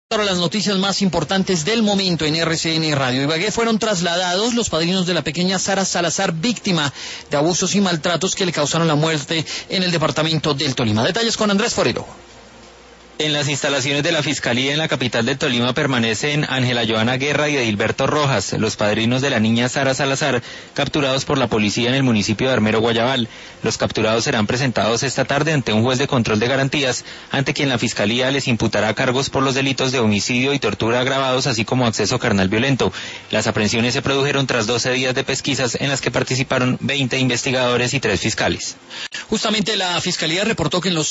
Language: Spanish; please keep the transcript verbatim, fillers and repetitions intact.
Ahora las noticias más importantes del momento en R C N Radio. Ibagué fueron trasladados los padrinos de la pequeña Sara Salazar, víctima de abusos y maltratos que le causaron la muerte en el departamento del Tolima. Detalles con Andrés Forero. En las instalaciones de la Fiscalía en la capital del Tolima permanecen Ángela Joana Guerra y Edilberto Rojas, los padrinos de la niña Sara Salazar, capturados por la policía en el municipio de Armero, Guayabal. Los capturados serán presentados esta tarde ante un juez de control de garantías, ante quien la Fiscalía les imputará cargos por los delitos de homicidio y tortura agravados, así como acceso carnal violento. Las aprehensiones se produjeron tras doce días de pesquisas en las que participaron veinte investigadores y tres fiscales. Justamente la Fiscalía reportó que en los